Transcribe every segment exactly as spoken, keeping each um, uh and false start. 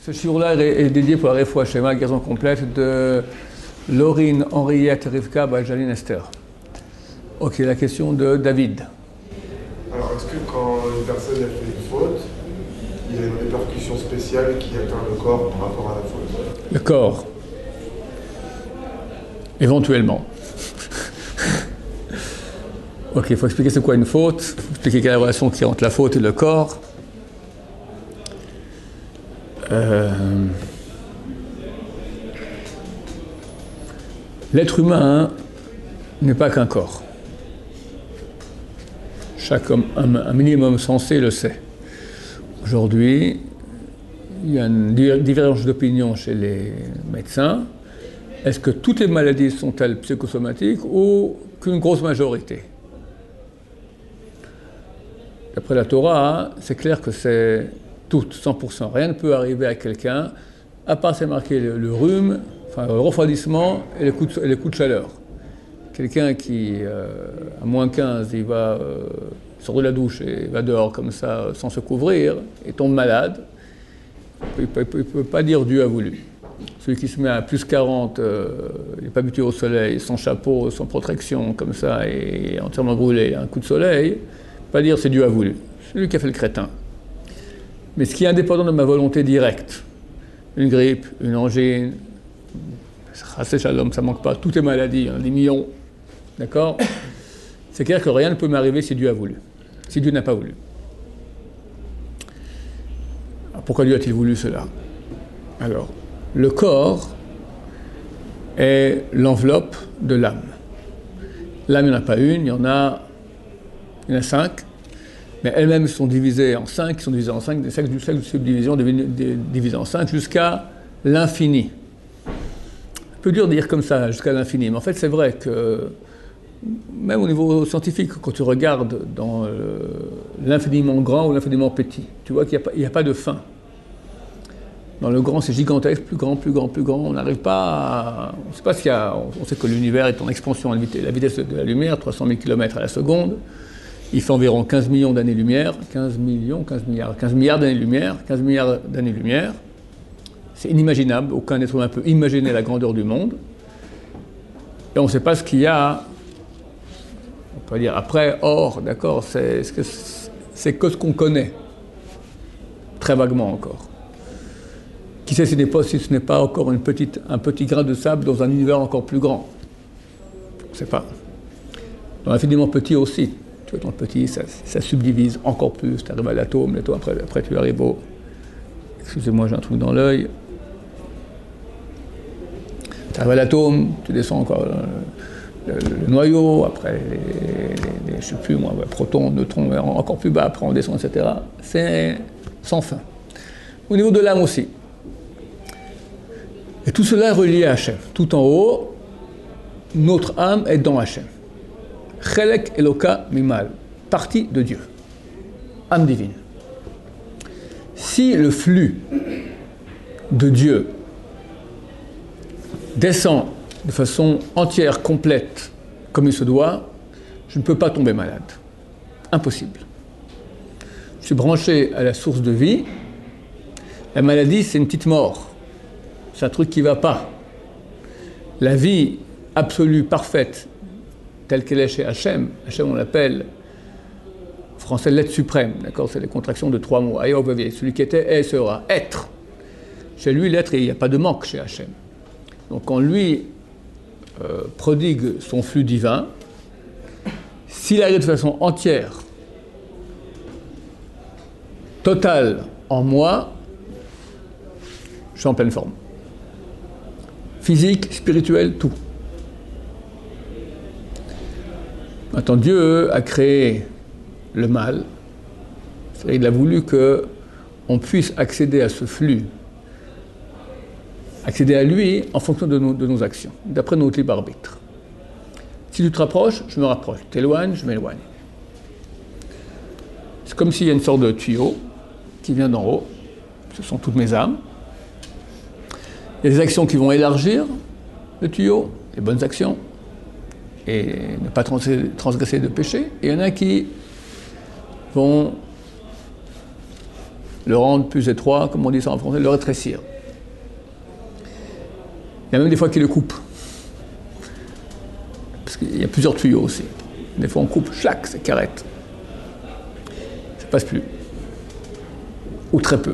Ce shiur-là est dédié pour la réfoua Shema, guérison complète de Laurine, Henriette, Rivka, Bajaline, Esther. Ok, la question de David. Alors, est-ce que quand une personne a fait une faute, il y a une répercussion spéciale qui atteint le corps par rapport à la faute? Le corps. Éventuellement. Ok, il faut expliquer c'est quoi une faute, il faut expliquer quelle est la relation qui est entre la faute et le corps. Euh... L'être humain n'est pas qu'un corps. Chaque homme, un, un minimum sensé le sait. Aujourd'hui, il y a une divergence d'opinion chez les médecins. Est-ce que toutes les maladies sont-elles psychosomatiques ou qu'une grosse majorité? D'après la Torah, c'est clair que c'est toutes, cent pour cent. Rien ne peut arriver à quelqu'un, à part c'est marqué le, le rhume, enfin le refroidissement et les coups de, les coups de chaleur. Quelqu'un qui, euh, à moins quinze, il va euh, sort de la douche et va dehors comme ça, sans se couvrir, et tombe malade, il ne peut, peut, peut pas dire Dieu a voulu. Celui qui se met à plus quarante, euh, il n'est pas habitué au soleil, sans chapeau, sans protection, comme ça, et entièrement brûlé, un coup de soleil, pas dire c'est Dieu a voulu. C'est lui qui a fait le crétin. Mais ce qui est indépendant de ma volonté directe, une grippe, une angine, ça ne manque pas, toutes les maladies, hein, des millions, d'accord? C'est clair que rien ne peut m'arriver si Dieu a voulu, si Dieu n'a pas voulu. Alors pourquoi Dieu a-t-il voulu cela? Alors, le corps est l'enveloppe de l'âme. L'âme, il n'y en a pas une, il y en a, il y en a cinq. Mais elles-mêmes sont divisées en cinq, qui sont divisées en cinq, des cinq subdivisions divisées en cinq jusqu'à l'infini. Un peu dur de dire comme ça, jusqu'à l'infini, mais en fait c'est vrai que même au niveau scientifique, quand tu regardes dans euh, l'infiniment grand ou l'infiniment petit, tu vois qu'il n'y a, a pas de fin. Dans le grand, c'est gigantesque, plus grand, plus grand, plus grand. On n'arrive pas à... On ne sait pas s'il y a... On sait que l'univers est en expansion à la vitesse de la lumière, trois cent mille kilomètres à la seconde. Il fait environ quinze millions d'années-lumière, quinze millions, quinze milliards, quinze milliards d'années-lumière, quinze milliards d'années-lumière. C'est inimaginable, aucun être humain peut imaginer la grandeur du monde. Et on ne sait pas ce qu'il y a, on peut dire après, or, d'accord, c'est, c'est que ce qu'on connaît, très vaguement encore. Qui sait si, pas, si ce n'est pas encore une petite, un petit grain de sable dans un univers encore plus grand? On ne sait pas. Dans l'infiniment petit aussi. Tu vois, dans le petit, ça, ça subdivise encore plus. Tu arrives à l'atome, et toi, après, après tu arrives au... Excusez-moi, j'ai un truc dans l'œil. Tu arrives à l'atome, tu descends encore le, le, le noyau, après, les, les, les, je ne sais plus moi, protons, neutrons, encore plus bas, après on descend, et cetera. C'est sans fin. Au niveau de l'âme aussi. Et tout cela est relié à Hachem. Tout en haut, notre âme est dans Hachem. Chelek Eloka Mimal, partie de Dieu, âme divine. Si le flux de Dieu descend de façon entière, complète, comme il se doit, je ne peux pas tomber malade. Impossible. Je suis branché à la source de vie. La maladie, c'est une petite mort. C'est un truc qui ne va pas. La vie absolue, parfaite, telle qu'elle est chez Hachem, Hachem on l'appelle, en français, l'être suprême, d'accord? C'est les contractions de trois mots. Aïe, celui qui était, est, sera. Être. Chez lui, l'être, il n'y a pas de manque chez Hachem. Donc quand lui euh, prodigue son flux divin, s'il arrive de façon entière, totale en moi, je suis en pleine forme. Physique, spirituel, tout. Maintenant, Dieu a créé le mal. C'est-à-dire qu'il a voulu qu'on puisse accéder à ce flux, accéder à lui en fonction de nos, de nos actions, d'après notre libre arbitre. Si tu te rapproches, je me rapproche. Tu t'éloignes, je m'éloigne. C'est comme s'il y a une sorte de tuyau qui vient d'en haut. Ce sont toutes mes âmes. Il y a des actions qui vont élargir le tuyau, les bonnes actions, et ne pas transgresser de péché. Et il y en a qui vont le rendre plus étroit, comme on dit ça en français, le rétrécir. Il y a même des fois qui le coupent. Parce qu'il y a plusieurs tuyaux aussi. Des fois on coupe, chaque, c'est carrette. Ça passe plus. Ou très peu.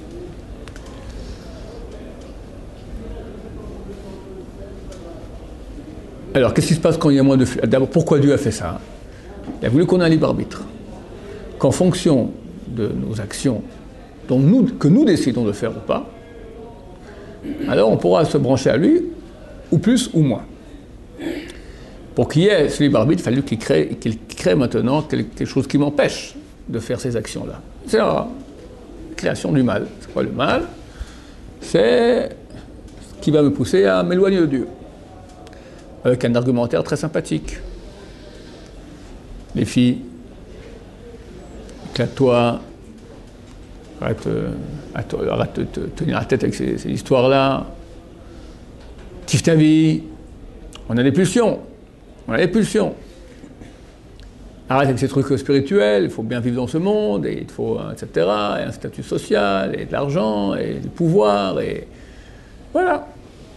Alors, qu'est-ce qui se passe quand il y a moins de flux? D'abord, pourquoi Dieu a fait ça? Il a voulu qu'on ait un libre arbitre. Qu'en fonction de nos actions, dont nous, que nous décidons de faire ou pas, alors on pourra se brancher à lui, ou plus ou moins. Pour qu'il y ait ce libre arbitre, il fallait qu'il crée, qu'il crée maintenant quelque chose qui m'empêche de faire ces actions-là. C'est la création du mal. C'est quoi le mal? C'est ce qui va me pousser à m'éloigner de Dieu. Avec un argumentaire très sympathique. Les filles, éclate-toi, arrête, euh, arrête de te tenir la tête avec ces, ces histoires-là, kiffe ta vie, on a des pulsions, on a des pulsions. Arrête avec ces trucs spirituels, il faut bien vivre dans ce monde, et il faut, et cetera, et un statut social, et de l'argent, et du pouvoir, et voilà.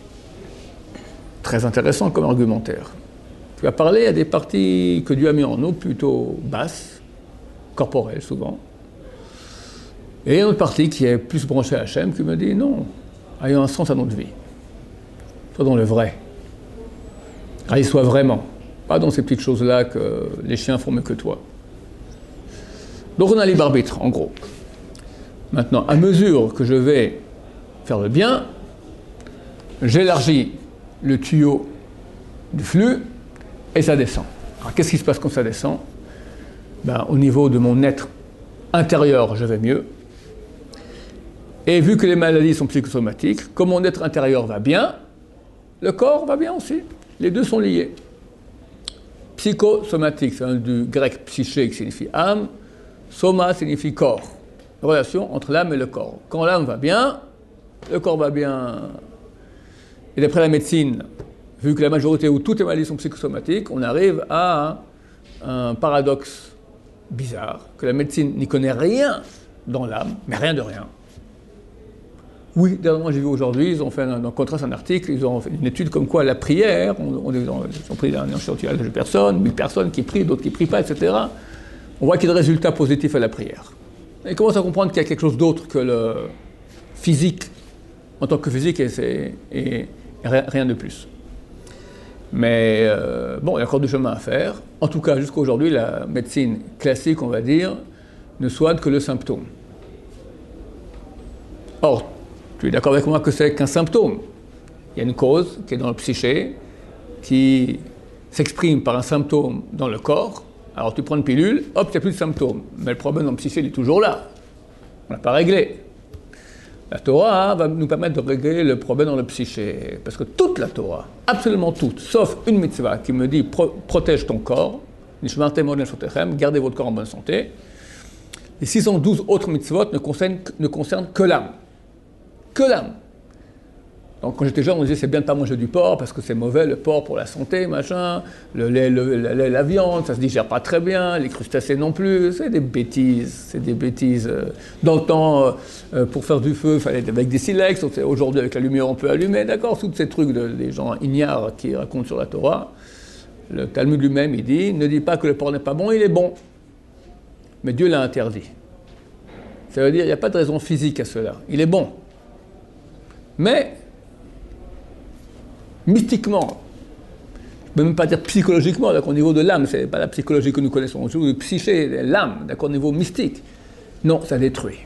Très intéressant comme argumentaire. Tu vas parler à des parties que Dieu a mis en nous, plutôt basses, corporelles souvent. Et il y a une autre partie qui est plus branchée à Hachem, qui me dit non, ayons un sens à notre vie. Sois dans le vrai. Réalise-toi vraiment. Pas dans ces petites choses-là que les chiens font mieux que toi. Donc on a un libre arbitre, en gros. Maintenant, à mesure que je vais faire le bien, j'élargis le tuyau du flux et ça descend. Alors qu'est-ce qui se passe quand ça descend? Ben, au niveau de mon être intérieur, je vais mieux. Et vu que les maladies sont psychosomatiques, comme mon être intérieur va bien, le corps va bien aussi. Les deux sont liés. Psychosomatique, c'est du grec psyché qui signifie âme, soma signifie corps. Relation entre l'âme et le corps. Quand l'âme va bien, le corps va bien. Et d'après la médecine, vu que la majorité ou toutes les maladies sont psychosomatiques, on arrive à un, un paradoxe bizarre, que la médecine n'y connaît rien dans l'âme, mais rien de rien. Oui, dernièrement j'ai vu aujourd'hui, ils ont fait un, un contraste, un article, ils ont fait une étude comme quoi la prière, on, on, ils ont pris un échantillon de personnes, mille personnes qui prient, d'autres qui ne prient pas, et cetera. On voit qu'il y a des résultats positifs à la prière. Et ils commencent à comprendre qu'il y a quelque chose d'autre que le physique, en tant que physique, et, c'est, et, et rien de plus. Mais euh, bon, il y a encore du chemin à faire. En tout cas, jusqu'à aujourd'hui, la médecine classique, on va dire, ne soigne que le symptôme. Or, tu es d'accord avec moi que c'est qu'un symptôme. Il y a une cause qui est dans le psyché, qui s'exprime par un symptôme dans le corps. Alors tu prends une pilule, hop, il n'y a plus de symptômes. Mais le problème dans le psyché, il est toujours là. On ne l'a pas réglé. La Torah hein, va nous permettre de régler le problème dans le psyché. Parce que toute la Torah, absolument toute, sauf une mitzvah qui me dit pro- protège ton corps, gardez votre corps en bonne santé. Les six cent douze autres mitzvot ne concernent, ne concernent que l'âme. Que l'âme. Donc quand j'étais jeune, on disait c'est bien de ne pas manger du porc parce que c'est mauvais le porc pour la santé, machin. Le lait, le, le lait, la viande, ça se digère pas très bien. Les crustacés non plus. C'est des bêtises. C'est des bêtises. Dans le temps, euh, pour faire du feu, il fallait avec des silex. Aujourd'hui, avec la lumière, on peut allumer. D'accord, tous ces trucs de, des gens ignares qui racontent sur la Torah. Le Talmud lui-même, il dit ne dis pas que le porc n'est pas bon, il est bon. Mais Dieu l'a interdit. Ça veut dire qu'il n'y a pas de raison physique à cela. Il est bon. Mais, mystiquement, je ne peux même pas dire psychologiquement, d'accord, au niveau de l'âme, ce n'est pas la psychologie que nous connaissons, au niveau du psyché, l'âme, d'accord, au niveau mystique. Non, ça détruit.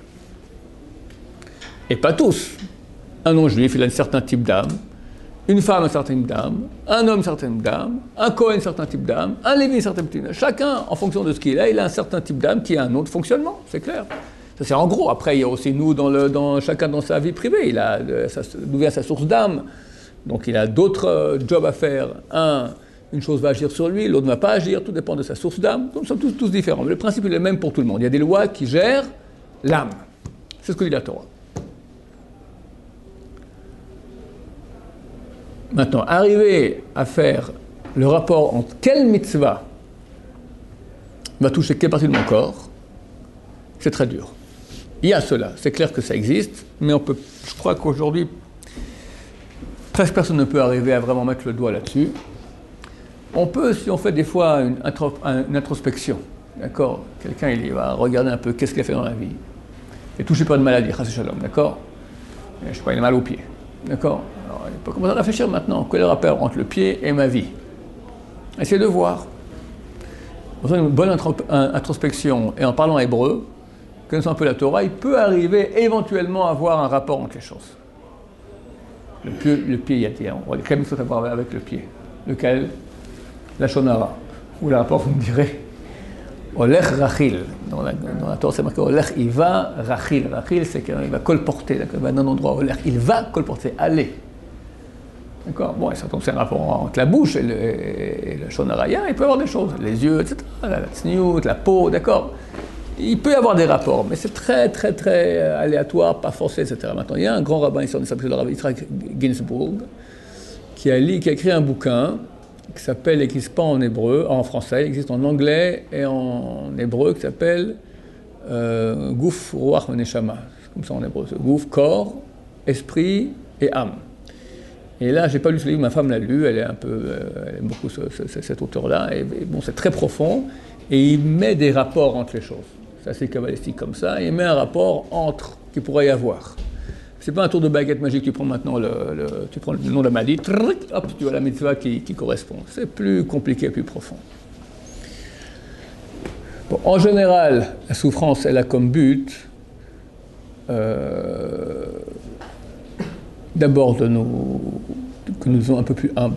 Et pas tous. Un non-juif, il a un certain type d'âme, une femme un certain type d'âme, un homme un certain type d'âme, un Cohen un certain type d'âme, un Lévi un certain type d'âme. Chacun, en fonction de ce qu'il a, il a un certain type d'âme qui a un autre fonctionnement, c'est clair. Ça c'est en gros. Après, il y a aussi nous, dans le, dans, chacun dans sa vie privée, il a d'où vient sa source d'âme. Donc il a d'autres euh, jobs à faire. Un, une chose va agir sur lui, l'autre ne va pas agir, tout dépend de sa source d'âme. Donc nous sommes tous, tous différents. Mais le principe est le même pour tout le monde. Il y a des lois qui gèrent l'âme. C'est ce que dit la Torah. Maintenant, arriver à faire le rapport entre quelle mitzvah va toucher quelle partie de mon corps, c'est très dur. Il y a cela, c'est clair que ça existe, mais on peut, je crois qu'aujourd'hui, presque personne ne peut arriver à vraiment mettre le doigt là-dessus. On peut, si on fait des fois une, intro, une introspection, d'accord, quelqu'un il va regarder un peu qu'est-ce qu'il a fait dans la vie, et touché par une maladie, chas shalom, d'accord, je sais pas, il a mal au pied, d'accord, alors il peut commencer à réfléchir maintenant, quel est le rapport entre le pied et ma vie. Essayez de voir. En faisant une bonne introspection et en parlant hébreu, connaissant un peu la Torah, il peut arriver éventuellement à avoir un rapport entre les choses. Le pied, le pied, il y a des, on voit des crèmes qui sont à voir avec le pied. Lequel? La shonara. Ou le rapport, vous me direz, Olech Rachil. Dans la, dans la Torah, c'est marqué Olech, il va Rachil. Rachil, c'est qu'il va colporter, il va d'un endroit Olech, il va colporter, aller. D'accord. Bon, et ça tombe, c'est un rapport entre la bouche et le, et le shonaraya, il peut y avoir des choses, les yeux, et cetera. La tsniout, la peau, d'accord. Il peut y avoir des rapports, mais c'est très, très, très aléatoire, pas forcé, et cetera. Maintenant, il y a un grand rabbin ici, il s'appelle le rabbin Yitzhak Ginsburg, qui a, li, qui a écrit un bouquin qui s'appelle, et qui n'existe pas en hébreu, en français, il existe en anglais et en hébreu, qui s'appelle euh, Gouf Ruach Neshama. C'est comme ça en hébreu, Gouf, corps, esprit et âme. Et là, j'ai pas lu ce livre, ma femme l'a lu, elle est un peu, euh, elle aime beaucoup ce, ce, cet auteur-là, et, et bon, c'est très profond, et il met des rapports entre les choses. C'est assez kabbalistique comme ça, et il met un rapport entre, qu'il pourrait y avoir. C'est pas un tour de baguette magique, tu prends maintenant le, le, tu prends le nom de la maladie, hop, tu vois la mitzvah qui, qui correspond. C'est plus compliqué, plus profond. Bon, en général, la souffrance, elle a comme but euh, d'abord de nous, que nous soyons un peu plus humbles.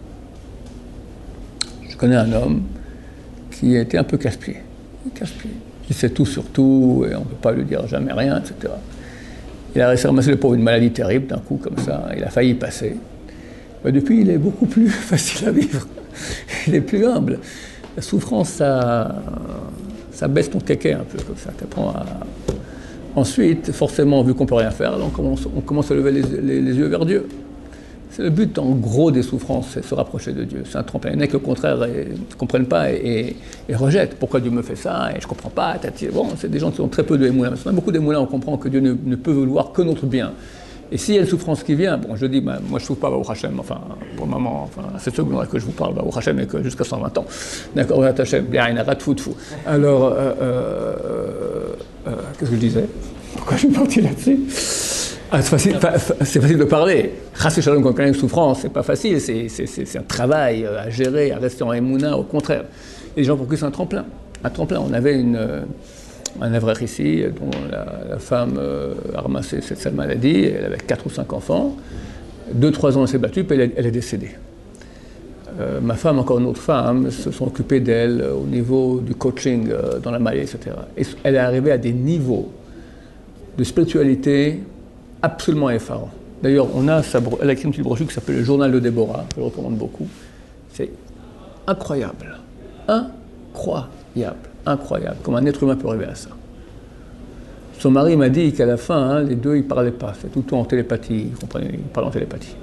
Je connais un homme qui était un peu casse-pied. Casse-pied. Il sait tout sur tout, et on ne peut pas lui dire jamais rien, et cetera. Il a réussi à ramasser le pauvre une maladie terrible, d'un coup, comme ça, il a failli y passer. Mais depuis, il est beaucoup plus facile à vivre. Il est plus humble. La souffrance, ça, ça baisse ton kéké un peu, comme ça. T'apprends à... Ensuite, forcément, vu qu'on ne peut rien faire, on commence, on commence à lever les, les, les yeux vers Dieu. C'est le but, en gros, des souffrances, c'est se rapprocher de Dieu. C'est un tremplin. Il y en a qui, au contraire, ne comprennent pas et, et, et rejettent. Pourquoi Dieu me fait ça? Et je ne comprends pas. Bon, c'est des gens qui ont très peu de émoulins. On a beaucoup d'émoulins, on comprend que Dieu ne, ne peut vouloir que notre bien. Et s'il y a une souffrance qui vient, bon, je dis, ben, moi je ne souffre pas, Baruch Hashem, enfin, pour le moment, enfin, c'est ce que je vous parle, Baruch Hashem, et que jusqu'à cent vingt ans. D'accord, Baruch Hashem, bien, il n'y a pas de fou de fou. Alors, euh, euh, euh, qu'est-ce que je disais? Pourquoi je suis parti là-dessus? Ah, c'est, facile, c'est facile de parler. Chas Shalom, quand on connaît une souffrance, c'est pas facile, c'est, c'est, c'est, c'est un travail à gérer, à rester en émouna, au contraire. Et les gens pour qui c'est un tremplin. Un tremplin. On avait une, un avraire ici, dont la, la femme euh, a ramassé cette, cette maladie, elle avait quatre ou cinq enfants, deux, trois ans elle s'est battue, puis elle est, elle est décédée. Euh, ma femme, encore une autre femme, se sont occupées d'elle au niveau du coaching euh, dans la maladie, et cetera. Et elle est arrivée à des niveaux de spiritualité absolument effarant. D'ailleurs, on a sa, elle a écrit une petite brochure qui s'appelle Le Journal de Déborah, je le recommande beaucoup. C'est incroyable, incroyable, incroyable, comme un être humain peut arriver à ça. Son mari m'a dit qu'à la fin, hein, les deux, ils ne parlaient pas, c'est tout le temps en télépathie, ils comprenaient, ils parlaient en télépathie.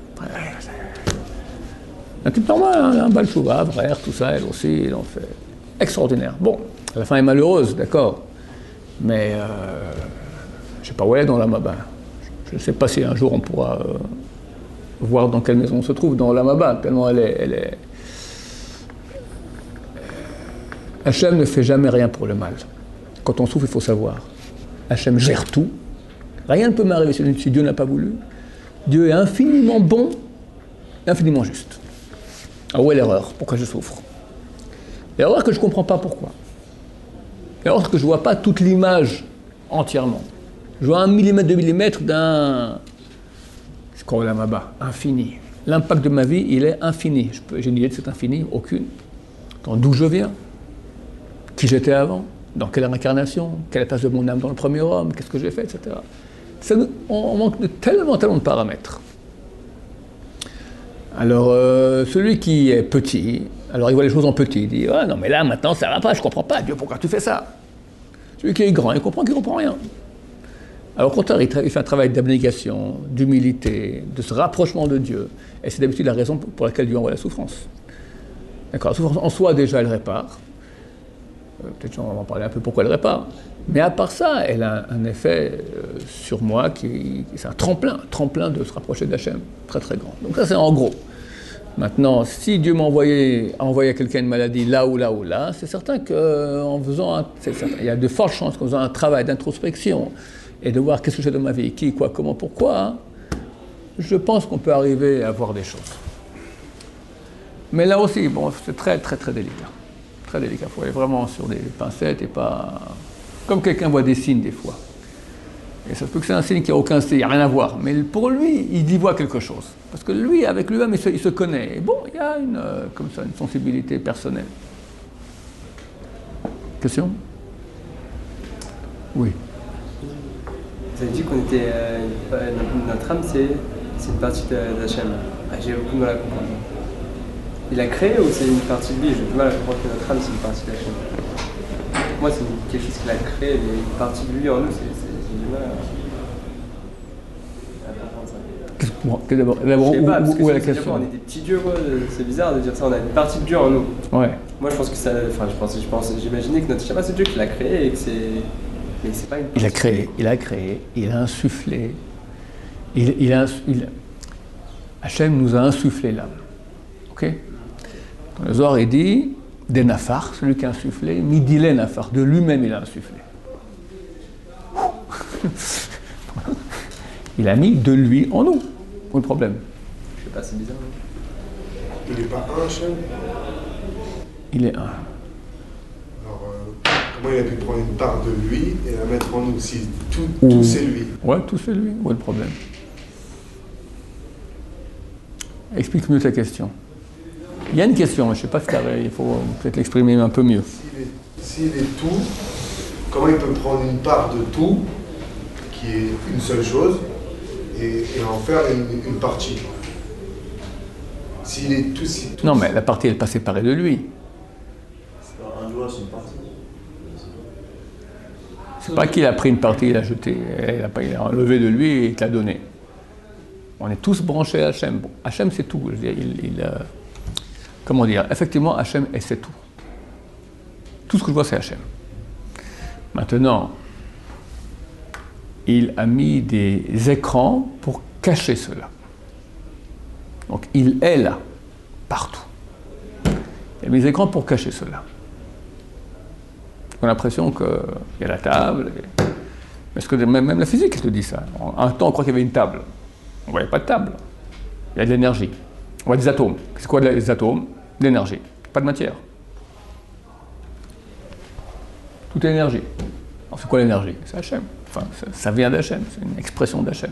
Un type normal, hein, un bal chouva, frère, tout ça, elle aussi, ils ont fait extraordinaire. Bon, à la fin, elle est malheureuse, d'accord, mais euh, je ne sais pas où elle est dans la Maba. Je ne sais pas si un jour on pourra euh, voir dans quelle maison on se trouve dans l'Amaba, tellement elle est, elle est... Hachem ne fait jamais rien pour le mal. Quand on souffre, il faut savoir. Hachem gère tout. Rien ne peut m'arriver si Dieu n'a pas voulu. Dieu est infiniment bon, infiniment juste. Ah, où est l'erreur? Pourquoi je souffre? L'erreur que je ne comprends pas pourquoi. L'erreur que je ne vois pas toute l'image entièrement. Je vois un millimètre, deux millimètres d'un... C'est quoi la Maba? Infini. L'impact de ma vie, il est infini. Je peux... J'ai une idée de cet infini? Aucune. D'où je viens? Qui j'étais avant? Dans quelle incarnation? Quelle est la place de mon âme dans le premier homme? Qu'est-ce que j'ai fait, et cetera. Ça, on, on manque de tellement, tellement de paramètres. Alors, euh, celui qui est petit, alors il voit les choses en petit, il dit ah, « non, mais là, maintenant, ça va pas, je comprends pas. Dieu, pourquoi tu fais ça ?» Celui qui est grand, il comprend qu'il comprend rien. Alors, au contraire, il, tra- il fait un travail d'abnégation, d'humilité, de ce rapprochement de Dieu. Et c'est d'habitude la raison pour laquelle Dieu envoie la souffrance. D'accord, la souffrance en soi, déjà, elle répare. Euh, peut-être on va en parler un peu pourquoi elle répare. Mais à part ça, elle a un, un effet euh, sur moi qui, qui c'est un tremplin, un tremplin de se rapprocher d'Hachem, très très grand. Donc ça c'est en gros. Maintenant, si Dieu m'a envoyé, a envoyé à quelqu'un une maladie là ou là ou là, c'est certain qu'en faisant, un, c'est certain, il y a de fortes chances qu'en faisant un travail d'introspection et de voir qu'est-ce que j'ai dans ma vie, qui, quoi, comment, pourquoi, hein, je pense qu'on peut arriver à voir des choses. Mais là aussi, bon, c'est très très très délicat, très délicat. Il faut aller vraiment sur des pincettes et pas comme quelqu'un voit des signes des fois. Et ça se peut que c'est un signe qui n'a aucun signe, il n'y a rien à voir. Mais pour lui, il y voit quelque chose. Parce que lui, avec lui-même, il se, il se connaît. Et bon, il y a une, euh, comme ça, une sensibilité personnelle. Question ? Oui. Vous avez dit qu'on était. Euh, notre âme, c'est, c'est une partie d'Hachem. Ah, j'ai beaucoup de mal à comprendre. Il a créé ou c'est une partie de lui ? J'ai du mal à comprendre que notre âme, c'est une partie d'Hachem. Pour moi, c'est quelque chose qu'il a créé, mais une partie de lui en nous, c'est. c'est j'ai du mal à. Qu'est-ce, d'abord, d'abord, je sais pas, parce que où, où est c'est, la question ? quoi, on est des petits dieux, quoi. C'est bizarre de dire ça, on a une partie de Dieu en nous. Ouais. Moi, je pense que ça. Enfin, je pense, je pense, j'imaginais que notre Shabbat, c'est Dieu qui l'a créé et que c'est. Mais c'est pas une partie. Il a créé, il a créé, il a insufflé. Il, il a, il, Hachem nous a insufflé l'âme. Ok ? Dans le Zohar, il dit des nafar, celui qui a insufflé, midilé nafar, de lui-même il a insufflé. Il a mis de lui en nous. Où est le problème ? Je sais pas, c'est bizarre. Non ? Il n'est pas un Hachem ? Il est un. Alors, euh, comment il a pu prendre une part de lui et la mettre en nous si tout, Ou... tout c'est lui ? Ouais, tout c'est lui. Où est le problème ? Explique mieux ta question. Il y a une question, mais je ne sais pas si il faut peut-être l'exprimer un peu mieux. S'il est, s'il est tout, comment il peut prendre une part de tout, qui est une seule chose, et, et en faire une, une partie ? S'il est tout, si tout... Non, mais la partie, elle n'est pas séparée de lui. C'est pas un doigt, c'est une partie. C'est pas qu'il a pris une partie, il a jeté, il a, pas, il a enlevé de lui et il te l'a donné. On est tous branchés à Hachem. Bon, Hachem, c'est tout. Je veux dire, il, il, euh, comment dire ? Effectivement, Hachem, c'est tout. Tout ce que je vois, c'est Hachem. Maintenant, il a mis des écrans pour cacher cela. Donc, il est là, partout. Il a mis des écrans pour cacher cela. On a l'impression qu'il y a la table. Et... Parce que même, même la physique, elle te dit ça. En un temps, on croit qu'il y avait une table. On ne voyait pas de table. Il y a de l'énergie. On voit des atomes. C'est quoi les atomes ? De l'énergie. Pas de matière. Tout est énergie. Alors c'est quoi l'énergie ? C'est Hachem. Enfin, ça, ça vient d'Hachem. C'est une expression d'Hachem.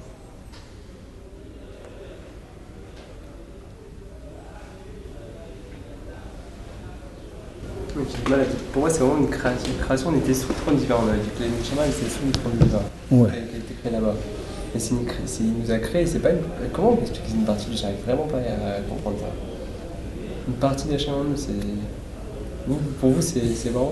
Pour moi, c'est vraiment une création. Une création, on était structurés différents. On a dit que les Neshama, c'est structurés différents. Ouais. Elle a été créée là-bas. Et c'est une cré... c'est... il nous a créé, c'est pas une. Comment on peut expliquer une partie ? J'arrive vraiment pas à comprendre ça. Une partie d'Hachem en nous, c'est. Vous, pour vous, c'est, c'est marrant ?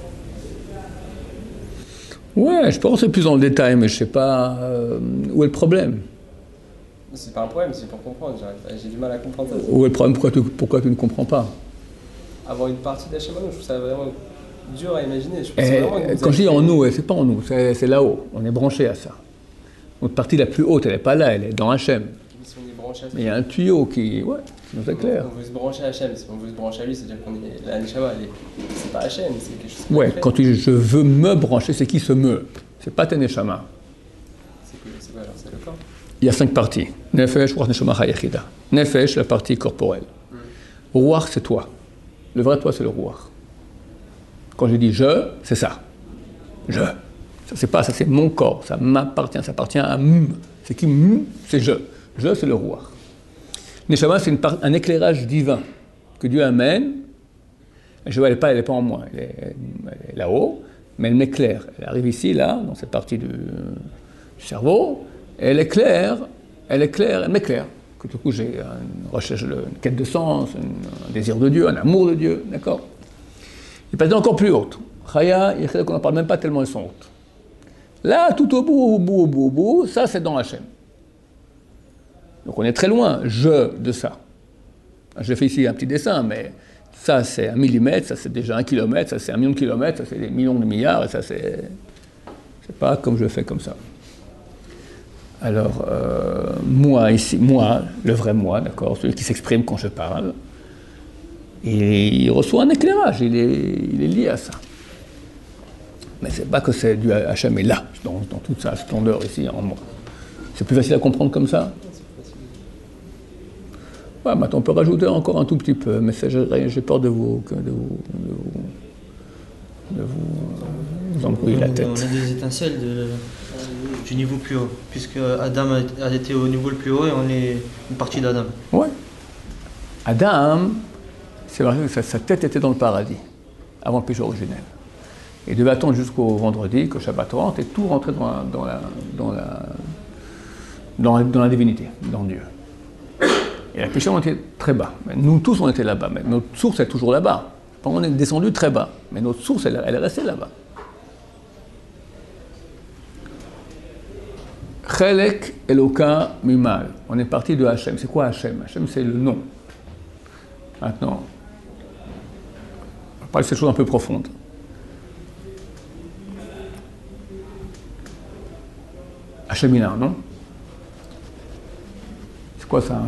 Ouais, je peux rentrer plus dans le détail, mais je sais pas euh, où est le problème. C'est pas un problème, c'est pour comprendre. J'ai du mal à comprendre ça. Où est le problème ? Pourquoi tu, pourquoi tu ne comprends pas ? Avoir une partie d'Hachem en nous, je trouve ça vraiment dur à imaginer. Je pense Et, vraiment que quand je dis en nous, c'est pas en nous, c'est, c'est là-haut. On est branché à ça. Notre partie la plus haute, elle n'est pas là, elle est dans Hachem. Si on est branché à Mais il y a un tuyau qui, ouais, qui nous éclaire. On veut se brancher à Hachem. Si on veut se brancher à lui, c'est-à-dire qu'on est la Neshama, elle est... c'est pas Hachem, c'est quelque chose. Ouais, quand tu dis je veux me brancher, c'est qui se meut ? C'est pas tes neshama. C'est quoi, c'est quoi alors ? C'est le corps ? Il y a cinq parties. Nefesh, Ruach, Neshama, Hayachida. Nefesh, la partie corporelle. Mm. Ruach, c'est toi. Le vrai toi, c'est le Ruach. Quand je dis je, c'est ça. Je. Ça, c'est pas ça, c'est mon corps. Ça m'appartient. Ça appartient à M. C'est qui M ? C'est je. Je, c'est le Ruach. Neshama, c'est une part, un éclairage divin que Dieu amène. Je vois, elle n'est pas, elle est pas en moi. Elle est, elle est là-haut, mais elle m'éclaire. Elle arrive ici, là, dans cette partie du, du cerveau. Et elle éclaire, elle éclaire, elle m'éclaire. Que du coup, j'ai une recherche, une quête de sens, un désir de Dieu, un amour de Dieu, d'accord ? Il passe encore plus haute. Chaya, qu'on n'en parle même pas tellement, ils sont hautes. Là, tout au bout, au bout, au bout, au bout, ça, c'est dans Hachem. Donc, on est très loin, je, de ça. Je fais ici un petit dessin, mais Ça, c'est un millimètre, ça, c'est déjà un kilomètre, ça, c'est un million de kilomètres, ça, c'est des millions de milliards, et ça, c'est... C'est pas comme je le fais comme ça. Alors, euh, moi, ici, moi, le vrai moi, d'accord, celui qui s'exprime quand je parle, il, il reçoit un éclairage, il est, il est lié à ça. Mais c'est pas que c'est du Hachem est là, dans, dans toute sa splendeur ici en moi. C'est plus facile à comprendre comme ça? Ouais, maintenant on peut rajouter encore un tout petit peu, mais j'ai, j'ai peur de vous, de vous, de vous, de vous, vous embrouiller la tête. On a des étincelles de, du niveau plus haut, puisque Adam a été au niveau le plus haut et on est une partie d'Adam. Ouais. Adam, c'est vrai que sa, sa tête était dans le paradis, avant le péché originel. Il devait attendre jusqu'au vendredi, que Shabbat rentre, et tout rentrer dans la, dans la, dans la, dans la, dans la divinité, dans Dieu. Et la péché, on était très bas. Nous tous, on était là-bas, mais notre source est toujours là-bas. On est descendu très bas, mais notre source, elle, elle est restée là-bas. Chelek Eloka Mimal. On est parti de Hachem. C'est quoi Hachem? Hachem, c'est le nom. Maintenant, on va parler de ces choses un peu profondes. Hachem, il a un nom. C'est quoi ça?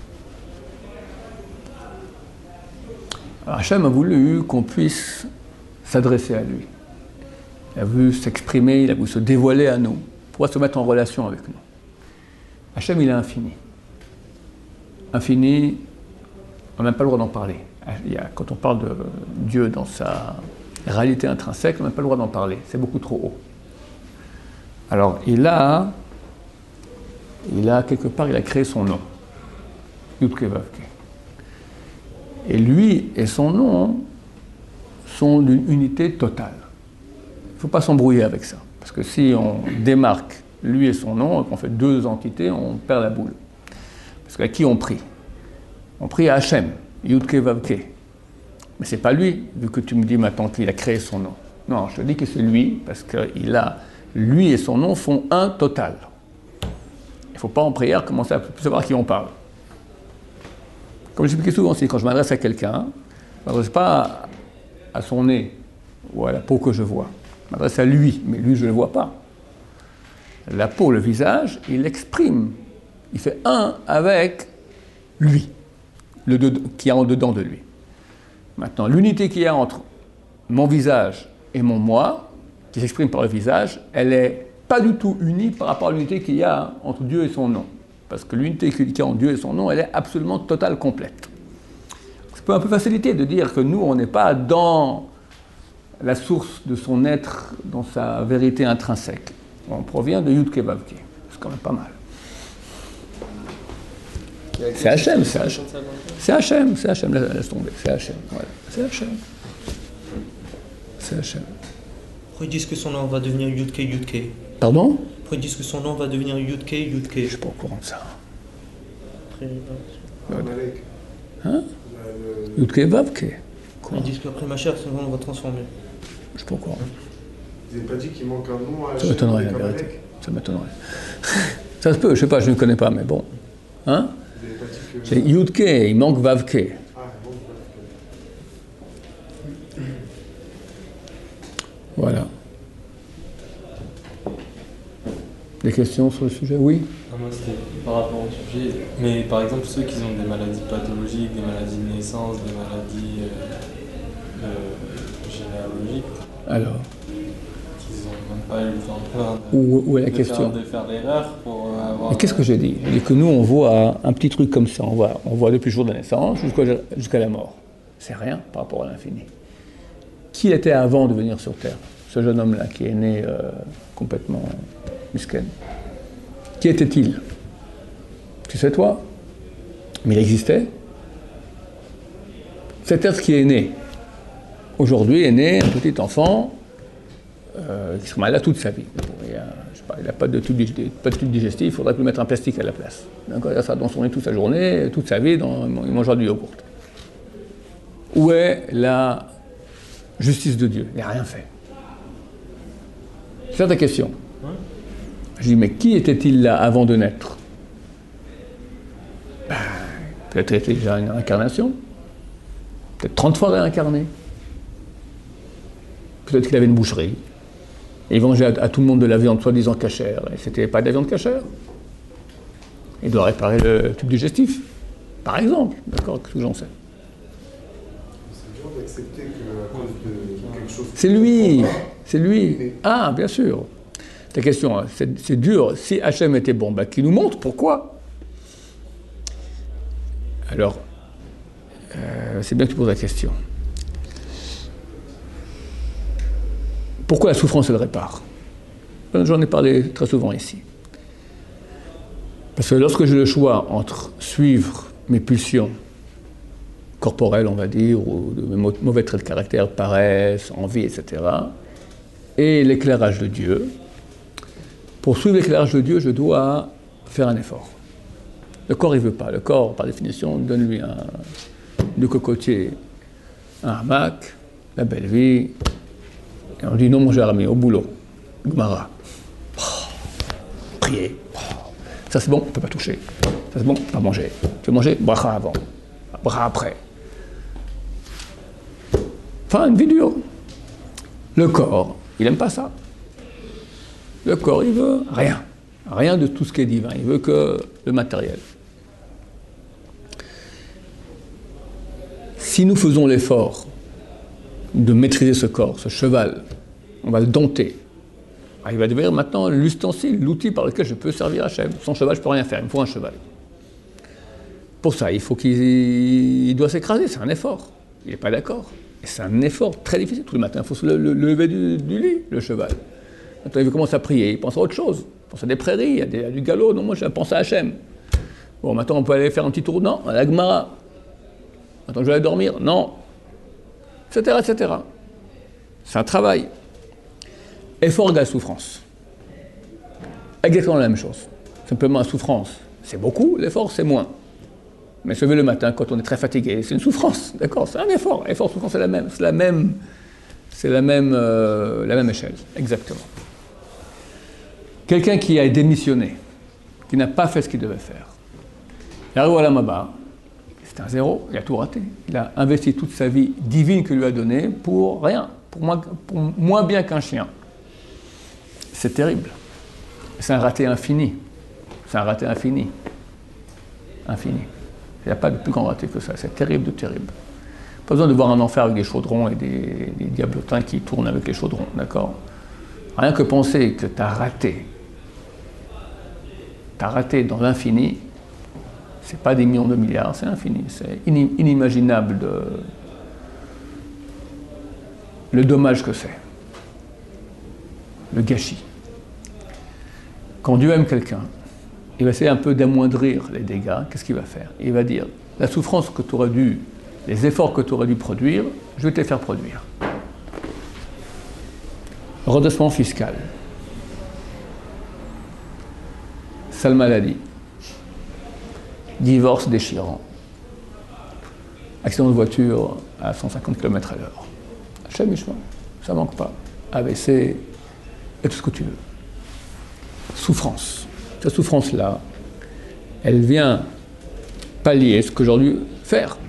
Alors, Hachem a voulu qu'on puisse s'adresser à lui. Il a voulu s'exprimer, il a voulu se dévoiler à nous, pour se mettre en relation avec nous. Hachem, il est infini. Infini, on n'a même pas le droit d'en parler. Il y a, quand on parle de Dieu dans sa réalité intrinsèque, on n'a pas le droit d'en parler. C'est beaucoup trop haut. Alors, il a, il a, quelque part, il a créé son nom. Yudke Vavke. Et lui et son nom sont d'une unité totale. Il ne faut pas s'embrouiller avec ça. Parce que si on démarque lui et son nom, et qu'on fait deux entités, on perd la boule. Parce qu'à qui on prie? On prie à Hachem, Yudke Vavke. Mais ce n'est pas lui, vu que tu me dis maintenant qu'il a créé son nom. Non, je te dis que c'est lui, parce qu'il a... Lui et son nom font un total. Il ne faut pas en prière commencer à savoir à qui on parle. Comme j'expliquais souvent, c'est quand je m'adresse à quelqu'un, je ne m'adresse pas à son nez ou à la peau que je vois. Je m'adresse à lui, mais lui, je ne le vois pas. La peau, le visage, il l'exprime. Il fait un avec lui, le de, qui est en dedans de lui. Maintenant, l'unité qu'il y a entre mon visage et mon moi, qui s'exprime par le visage, elle n'est pas du tout unie par rapport à l'unité qu'il y a entre Dieu et son nom. Parce que l'unité qu'il y a entre Dieu et son nom, elle est absolument totale, complète. Ça peut un peu faciliter de dire que nous, on n'est pas dans la source de son être, dans sa vérité intrinsèque. On provient de Yudke Vavke. C'est quand même pas mal. C'est Hachem, c'est Hachem. C'est Hachem, c'est Hachem, laisse tomber. C'est Hachem, voilà. C'est Hachem. C'est Hachem. Pourquoi ils disent que son nom va devenir Yudke Yudke? Pardon? Pourquoi ils disent que son nom va devenir Yudke Yudke? Je ne suis pas au courant de ça. Après, Amalek. Hein? Yudke Vavke. ils disent qu'après ma chair, son nom va transformer. Je ne suis pas au courant. Vous n'avez pas dit qu'il manque un nom à Ça Hachem m'étonnerait, avec la vérité. Amalek? Ça m'étonnerait. Ça se peut, je ne sais pas, je ne connais pas, mais bon. Hein? Vous n'avez pas dit que... C'est Yudke, il manque Vavke. Ah, bon, Voilà. Des questions sur le sujet? Oui? Non, moi c'était par rapport au sujet, mais par exemple ceux qui ont des maladies pathologiques, des maladies de naissance, des maladies euh, euh, généalogiques, Alors, qu'ils n'ont même pas eu le temps de faire, où, où est la de question? faire, de faire l'erreur pour avoir... Mais qu'est-ce que j'ai dit? J'ai dit que nous, on voit un petit truc comme ça, on voit, on voit depuis le jour de la naissance jusqu'à, jusqu'à la mort. C'est rien par rapport à l'infini. Qui était avant de venir sur Terre? Ce jeune homme-là qui est né euh, complètement musquin. Qui était-il? Tu sais toi? Mais il existait. Cet être qui est né, aujourd'hui est né un petit enfant euh, qui sera malade toute sa vie. Il a, je sais pas, il n'a pas de tube digestif, il faudrait lui mettre un plastique à la place. Donc, il a ça dans son nez toute sa journée, toute sa vie, dans, il mangera du yogourt. Où est la justice de Dieu? Il n'a rien fait. C'est ça ta question. Ouais. Je dis, mais qui était-il là avant de naître? Ben, peut-être était déjà une incarnation. peut-être trente fois réincarné. Peut-être qu'il avait une boucherie. Et il vengeait à, à tout le monde de la viande soi-disant cachère. Et c'était pas de la viande cachère. Il doit réparer le tube digestif, par exemple. D'accord, qu'est-ce que j'en sais? C'est dur d'accepter qu'à cause de quelque chose... C'est lui, c'est lui. Ah, bien sûr. Ta question, c'est, c'est dur. Si Hachem était bon, bah, qu'il nous montre pourquoi. Alors, euh, c'est bien que tu poses la question. Pourquoi la souffrance, elle répare? J'en ai parlé très souvent ici. Parce que lorsque j'ai le choix entre suivre mes pulsions corporelles, on va dire, ou de mes mauvais traits de caractère, paresse, envie, et cetera, et l'éclairage de Dieu, pour suivre l'éclairage de Dieu, je dois faire un effort. Le corps, il ne veut pas. Le corps, par définition, donne-lui un, du cocotier, un hamac, la belle vie. Et on dit non, mon cher ami, au boulot. Gmara. Oh, prier. Oh, ça c'est bon, on ne peut pas toucher. Ça c'est bon, pas manger. Tu veux manger? Bracha avant. Bracha après. Enfin, une vie dure. Le corps, il n'aime pas ça. Le corps, il veut rien. Rien de tout ce qui est divin. Il veut que le matériel. Si nous faisons l'effort de maîtriser ce corps, ce cheval, on va le dompter. Alors, il va devenir maintenant l'ustensile, l'outil par lequel je peux servir Hachem. Sans cheval, je ne peux rien faire, il me faut un cheval. Pour ça, il faut qu'il il doit s'écraser, c'est un effort. Il n'est pas d'accord. Et c'est un effort très difficile. Tous les matins, il faut se le, le, le lever du, du lit, le cheval. Maintenant, il commence à prier, il pense à autre chose. Il pense à des prairies, à, des, à du galop. Non, moi, je pense à Hachem. Bon, maintenant, on peut aller faire un petit tour. Non, à la Gemara. Maintenant, je vais aller dormir. Non. Etc., et cetera. C'est un travail. Effort égale souffrance. Exactement la même chose. Simplement, la souffrance, c'est beaucoup, l'effort, c'est moins. Mais se lever le matin, quand on est très fatigué, c'est une souffrance, d'accord? C'est un effort. Effort, souffrance, c'est la même. C'est la même, c'est la même, euh, la même échelle, exactement. Quelqu'un qui a démissionné, qui n'a pas fait ce qu'il devait faire, il arrive à la Maba, c'est un zéro, il a tout raté. Il a investi toute sa vie divine que lui a donnée pour rien, pour moins, pour moins bien qu'un chien. C'est terrible. C'est un raté infini. C'est un raté infini. Infini. Il n'y a pas de plus grand raté que ça. C'est terrible de terrible. Pas besoin de voir un enfer avec des chaudrons et des, des diablotins qui tournent avec les chaudrons, d'accord? Rien que penser que tu as raté. Tu as raté dans l'infini. C'est pas des millions de milliards, c'est infini. C'est inimaginable de... le dommage que c'est. Le gâchis. Quand Dieu aime quelqu'un, il va essayer un peu d'amoindrir les dégâts. Qu'est-ce qu'il va faire? Il va dire, la souffrance que tu aurais dû, les efforts que tu aurais dû produire, je vais te les faire produire. Redressement fiscal. Sale maladie. Divorce déchirant. Accident de voiture à cent cinquante kilomètres à l'heure. Hachem Ishma, ça manque pas. A V C et tout ce que tu veux. Souffrance. Cette souffrance-là, elle vient pallier ce que j'aurais dû faire.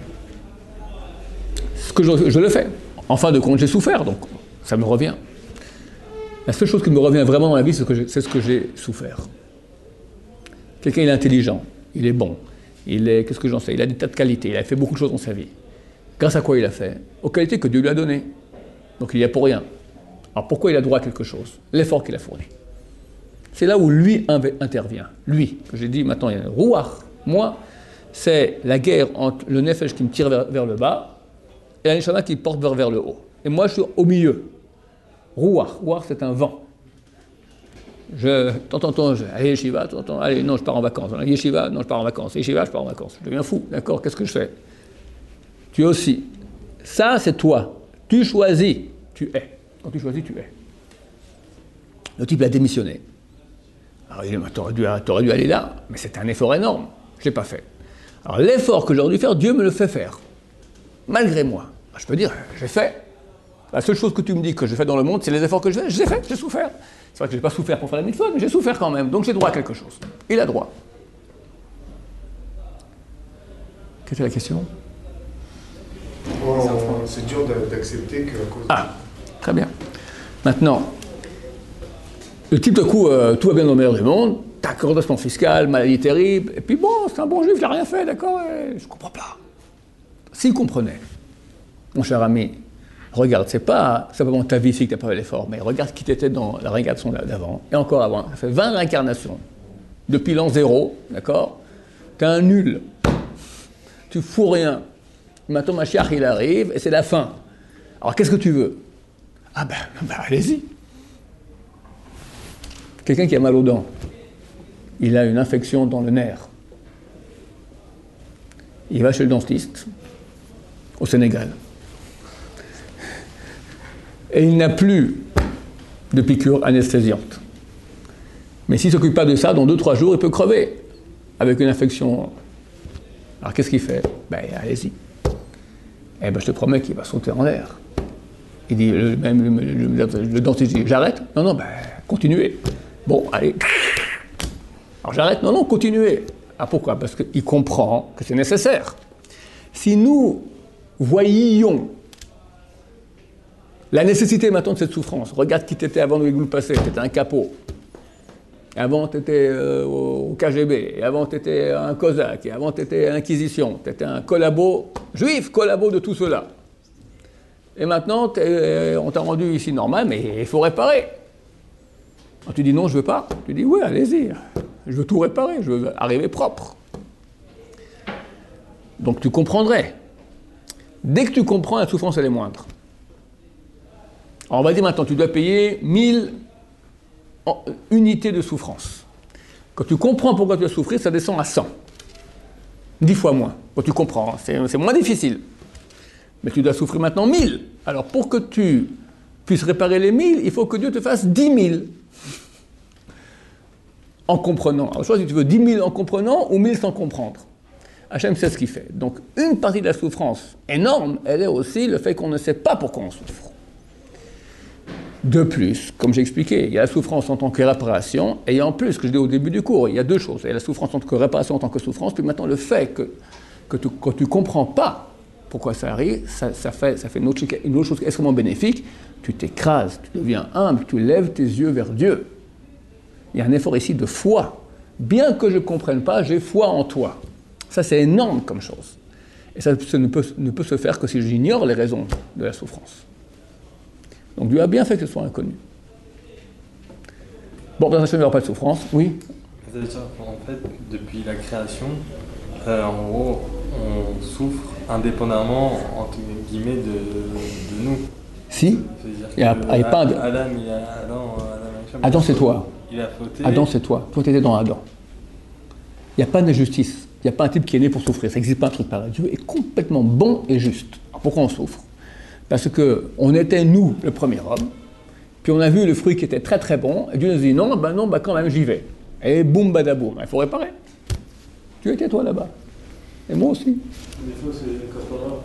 Ce que je, je le fais. En fin de compte, j'ai souffert, donc ça me revient. La seule chose qui me revient vraiment dans la vie, c'est ce que j'ai, c'est ce que j'ai souffert. Quelqu'un, il est intelligent, il est bon, il est, qu'est-ce que j'en sais, il a des tas de qualités, il a fait beaucoup de choses dans sa vie. Grâce à quoi il a fait? Aux qualités que Dieu lui a données. Donc il y a pour rien. Alors pourquoi il a droit à quelque chose? L'effort qu'il a fourni. C'est là où lui intervient. Lui, que j'ai dit maintenant, il y a un rouach. Moi, c'est la guerre entre le nefesh qui me tire vers, vers le bas et la neshama qui porte vers, vers le haut. Et moi, je suis au milieu. Rouach. Rouach, c'est un vent. Je, t'entends, t'entends, je, allez, yeshiva, t'entends, allez, non, je pars en vacances. Yeshiva, non, je pars en vacances. Yeshiva, je pars en vacances. Je deviens fou, d'accord? Qu'est-ce que je fais? Tu es aussi. Ça, c'est toi. Tu choisis, tu es. Quand tu choisis, tu es. Le type a démissionné. Alors, il dit, t'aurais dû, t'aurais dû aller là, mais c'est un effort énorme. Je ne l'ai pas fait. Alors, l'effort que j'aurais dû faire, Dieu me le fait faire. Malgré moi. Je peux dire, j'ai fait. La seule chose que tu me dis que je fais dans le monde, c'est les efforts que je fais. Je les ai fait, j'ai souffert. C'est vrai que je n'ai pas souffert pour faire la mitzvah, mais j'ai souffert quand même. Donc, j'ai droit à quelque chose. Il a droit. Quelle était la question? Oh, c'est dur d'accepter qu'à cause. Ah, très bien. Maintenant, le type de coup, euh, tout va bien dans le meilleur du monde, tac, redressement fiscal, maladie terrible, et puis bon, c'est un bon juif, il n'a rien fait, d'accord, je ne comprends pas. S'il comprenait, mon cher ami, regarde, c'est pas simplement ta vie ici que tu n'as pas fait l'effort, mais regarde qui t'étais dans la réincarnation d'avant, et encore avant, ça fait vingt réincarnations, depuis l'an zéro, d'accord, tu es un nul, tu fous rien, maintenant Mashiach il arrive, et c'est la fin. Alors qu'est-ce que tu veux? Ah ben, ben allez-y. Quelqu'un qui a mal aux dents, il a une infection dans le nerf. Il va chez le dentiste, au Sénégal. Et il n'a plus de piqûre anesthésiante. Mais s'il ne s'occupe pas de ça, dans deux trois jours, il peut crever avec une infection. Alors qu'est-ce qu'il fait? Ben allez-y. Eh ben je te promets qu'il va sauter en l'air. Il dit, le, même le, le, le dentiste dit, j'arrête? Non, non, ben continuez. Bon, allez. Alors j'arrête? Non, non, continuez. Ah pourquoi? Parce qu'il comprend que c'est nécessaire. Si nous voyions la nécessité maintenant de cette souffrance, regarde qui t'étais avant de le passer, t'étais un capot. Avant t'étais euh, au K G B, et avant t'étais un cosaque, et avant t'étais à l'Inquisition, t'étais un collabo, juif collabo de tout cela. Et maintenant, on t'a rendu ici normal, mais il faut réparer. Alors, tu dis non, je ne veux pas. Tu dis oui, allez-y, je veux tout réparer, je veux arriver propre. Donc tu comprendrais. Dès que tu comprends, la souffrance, elle est moindre. Alors on va dire maintenant, tu dois payer mille unités de souffrance. Quand tu comprends pourquoi tu dois souffrir, ça descend à cent. dix fois moins. Quand tu comprends, c'est, c'est moins difficile. Mais tu dois souffrir maintenant mille. Alors pour que tu puisses réparer les mille, il faut que Dieu te fasse dix mille. En comprenant. Alors choisis si tu veux dix mille en comprenant ou mille sans comprendre. Hachem sait ce qu'il fait. Donc une partie de la souffrance énorme, elle est aussi le fait qu'on ne sait pas pourquoi on souffre. De plus, comme j'ai expliqué, il y a la souffrance en tant que réparation, et en plus, ce que je dis au début du cours, il y a deux choses. Il y a la souffrance en tant que réparation, en tant que souffrance, puis maintenant le fait que, que tu, quand tu ne comprends pas pourquoi ça arrive, ça, ça fait, ça fait une, autre, une autre chose extrêmement bénéfique, tu t'écrases, tu deviens humble, tu lèves tes yeux vers Dieu. Il y a un effort ici de foi. Bien que je ne comprenne pas, j'ai foi en toi. Ça, c'est énorme comme chose. Et ça, ça ne, peut, ne peut se faire que si j'ignore les raisons de la souffrance. Donc Dieu a bien fait que ce soit inconnu. Bon, dans la il n'y aura pas de souffrance, oui. Ça veut dire qu'en fait, depuis la création, euh, en gros, on souffre indépendamment, entre guillemets, de, de nous. Si. Il y a, il y a pas de... Adam, il a, Adam, Adam, Adam c'est toi. Il a fauté. Adam, c'est toi. Toi, tu étais dans Adam. Il n'y a pas d'injustice. Il n'y a pas un type qui est né pour souffrir. Ça n'existe pas un truc pareil. Dieu est complètement bon et juste. Alors pourquoi on souffre? Parce qu'on était, nous, le premier homme, puis on a vu le fruit qui était très très bon, et Dieu nous dit non, ben non, ben quand même, j'y vais. Et boum, badaboum, il faut réparer. Tu étais toi là-bas. Et moi aussi. Des fois, c'est capara.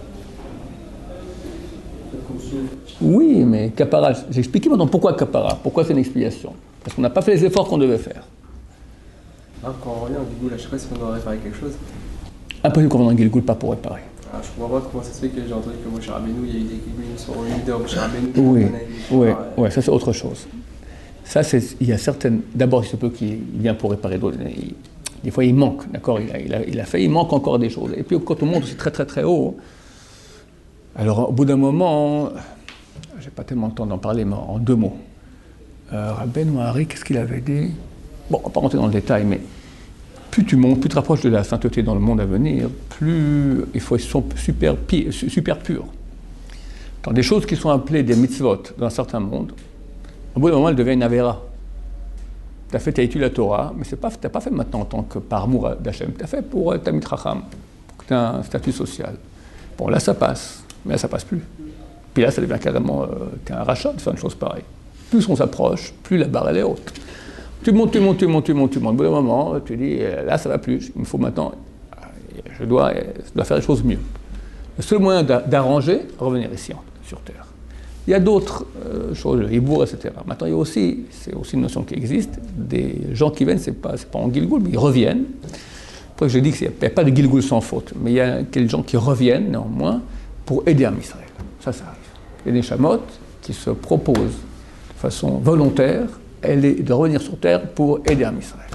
Oui, mais capara, j'ai expliqué maintenant pourquoi capara, pourquoi c'est une expiation. Parce qu'on n'a pas fait les efforts qu'on devait faire. Alors, quand on revient au Gilgoul, je sais pas si on doit réparer quelque chose. Impossible qu'on revienne en Gilgoul, pas pour réparer. Alors, je comprends pas comment ça se fait que j'ai entendu que Moshe Rabbeinu, il y a eu des Gilgoulim sur Yuda, Moshe Rabbeinu. Oui, oui, oui, ça c'est autre chose. Ça, c'est, il y a certaines. D'abord, il se peut qu'il vient pour réparer d'autres. Il, des fois, il manque, d'accord, il a, il, a, il a fait, il manque encore des choses. Et puis, quand on monte aussi très, très, très haut, alors, au bout d'un moment, j'ai pas tellement le temps d'en parler, mais en deux mots. Euh, Rabbeinu Hari, qu'est-ce qu'il avait dit? Bon, on va pas rentrer dans le détail, mais plus tu montes, plus tu te rapproches de la sainteté dans le monde à venir, plus il faut être super, super pur. Dans des choses qui sont appelées des mitzvot dans un certain monde, au bout d'un moment, elles deviennent une avéra. Tu as fait, tu as étudié la Torah, mais tu n'as pas fait maintenant en tant que par amour d'Hachem, tu as fait pour ta mitracham, pour que tu aies un statut social. Bon, là, ça passe, mais là, ça passe plus. Puis là, ça devient carrément, euh, tu es un rachat de faire une chose pareille. Plus on s'approche, plus la barre, elle est haute. Tu montes, tu montes, tu montes, tu montes, tu montes. Au bout d'un moment, tu dis, là, ça va plus. Il me faut maintenant, je dois, je dois faire les choses mieux. Le seul moyen d'arranger, revenir ici, sur Terre. Il y a d'autres euh, choses, le hibour, et cetera. Maintenant, il y a aussi, c'est aussi une notion qui existe, des gens qui viennent, c'est pas, c'est pas en Gilgoul, mais ils reviennent. Après, je dis qu'il n'y a pas de Gilgoul sans faute, mais il y a quelques gens qui reviennent, néanmoins, pour aider Am Israël. Ça, ça arrive. Il y a des Neshamot qui se proposent de façon volontaire de revenir sur terre pour aider Am Israël.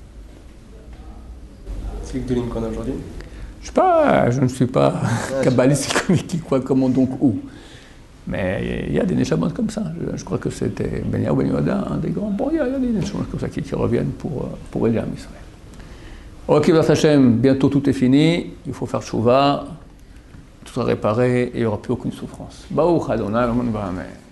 C'est le Gdolim qu'on a aujourd'hui? Je sais pas, je ne suis pas ouais, kabbaliste qui croit comment donc où. Mais il y a des Neshamot comme ça. Je, je crois que c'était Ben Yahu Ben Yehoyada, un des grands. Bon, il y a, il y a des Neshamot comme ça qui, qui reviennent pour, pour aider Am Israël. Ok, Baruch Hashem, bientôt tout est fini. Il faut faire Tchouva. Tout sera réparé et il n'y aura plus aucune souffrance. Baruch Adonai, Amen.